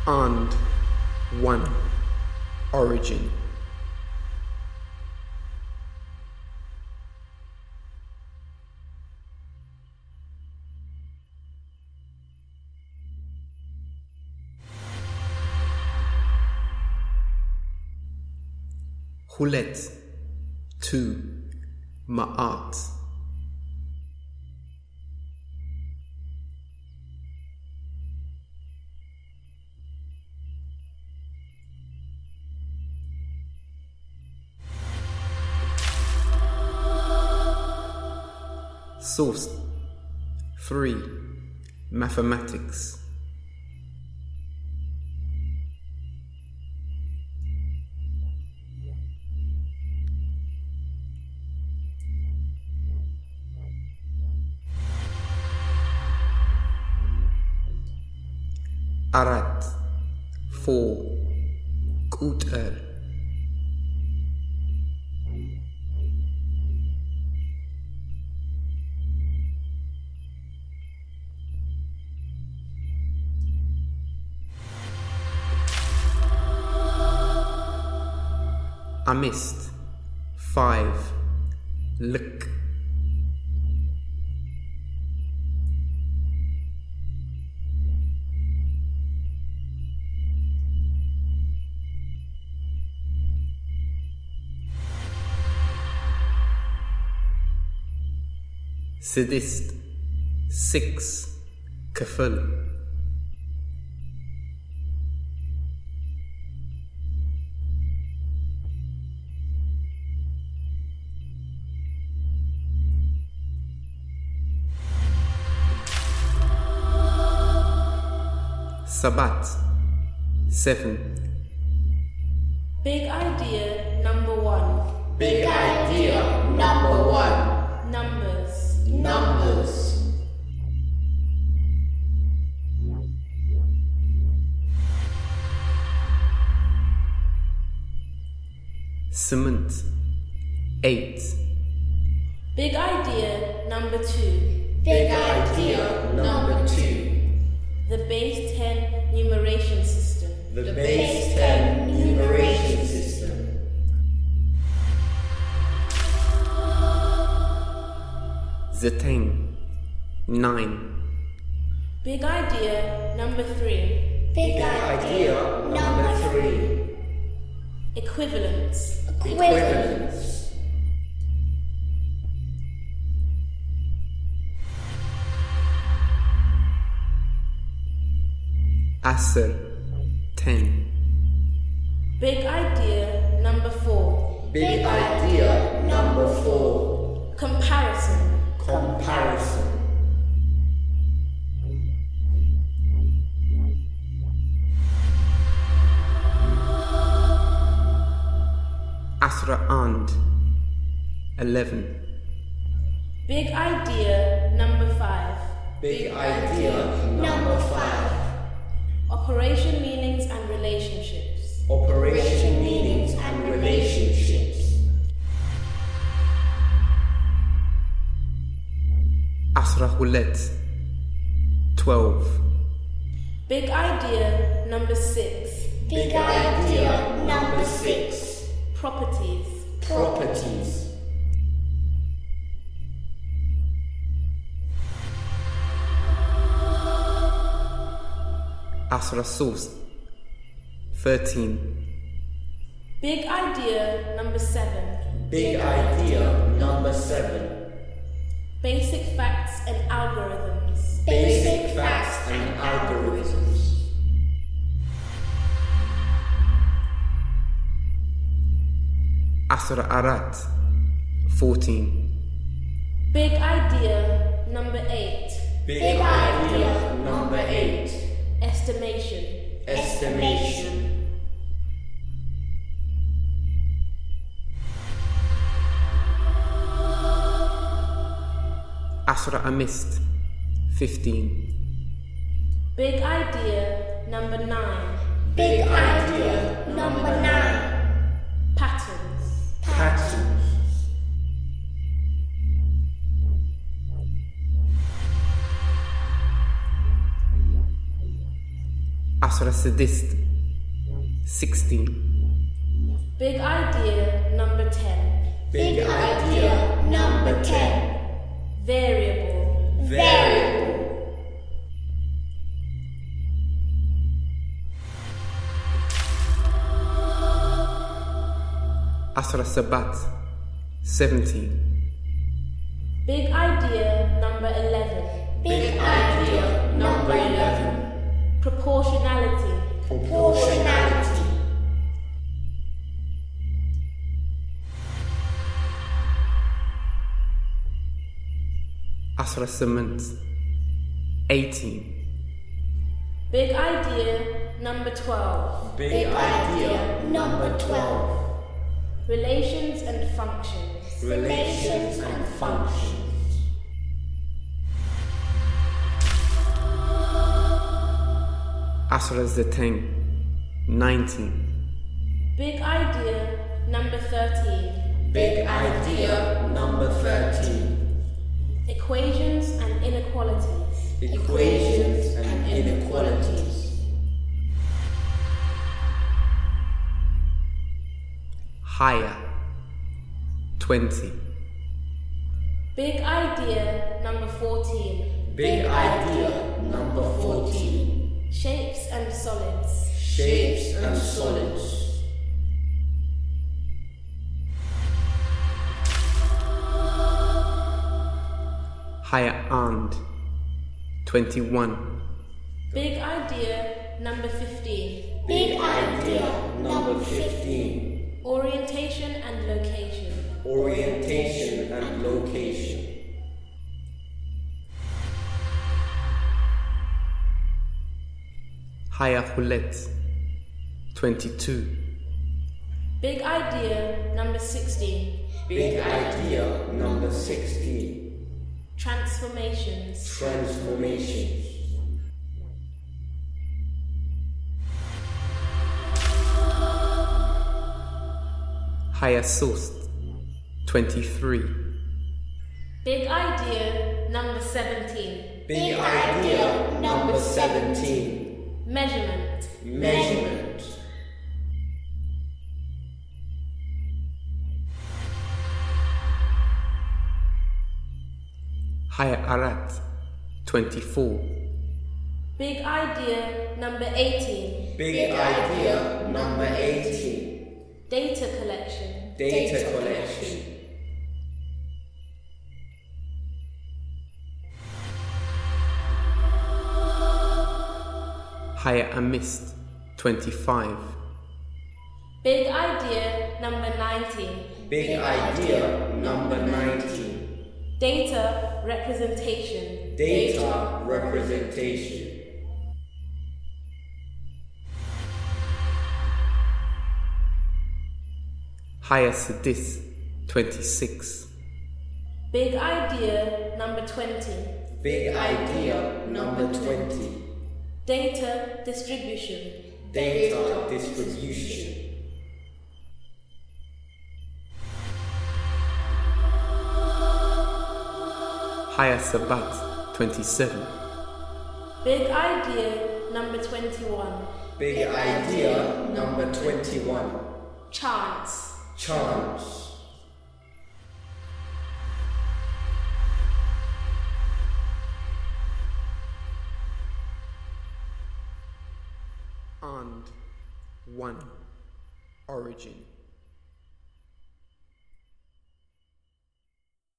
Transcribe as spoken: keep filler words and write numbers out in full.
and one. Origin. Hulet. Two. Ma'at. Source. Three. Mathematics. Arat. Four. Kuter. Amist. Five. Lick. Sadist. Six. Kafil. Sabat. Seven. Big idea number one. Big idea number one. Numbers. Numbers. Cement. Eight. Big idea number two. Big idea number two. The base ten numeration system. The base ten numeration system. Zetang. Nine. Big idea number three. Big idea number three. Equivalence. Equivalence. Asr. Ten. Big idea number four. Big idea number four. Comparison. Comparison. Asra and. Eleven. Big idea number five. Big idea number five. Operation meanings and relationships. Operation meanings and relationships. Asra Hulet. Twelve. Big idea number six. Big idea number six. Properties. Properties. Asra Source. Thirteen. Big idea number seven. Big idea number seven. Basic facts and algorithms. Basic facts and algorithms. Asra Arat. Fourteen. Big idea number eight. Big idea number eight. Estimation. Estimation. Asra Amist. Fifteen. Big idea number nine. Big idea number nine. Patterns. Patterns. عشرة سدست sixteen. Big idea number ten. Big idea number ten. Variable. Variable. عشرة سبات seventeen. Big idea number eleven. Big idea number eleven. Proportionality. Proportionality. عشرة سمنت eighteen. Big idea number twelve. Big idea number twelve. Relations and functions. Relations and functions. عشرة زتين nineteen. Big idea number thirteen. Big idea number thirteen. Equations and inequalities. Equations and inequalities. Higher twenty. Big idea number fourteen. Big idea number fourteen. Shapes and solids. Shapes and solids. Higher and twenty-one. Big idea number fifteen. Big idea number fifteen. Orientation and location. Orientation and location. Higher Hulet twenty-two. Big idea number sixteen. Big idea number sixteen. Transformations. Transformations. Higher Source twenty-three. Big idea number seventeen. Big idea number seventeen. Measurement. Measurement. Higher Arat twenty-four. Big idea number eighteen. Big idea number eighteen. Data collection. Data collection. Higher Amist twenty-five. Big idea number nineteen. Big idea number nineteen. Data representation. Data representation. Higher Sidis twenty-six. Big idea number twenty. Big idea number twenty. Data distribution. Data distribution. Higher Sabat twenty-seven. Big idea number twenty-one. Big idea number twenty-one. Chance. Chance. And one. Origin.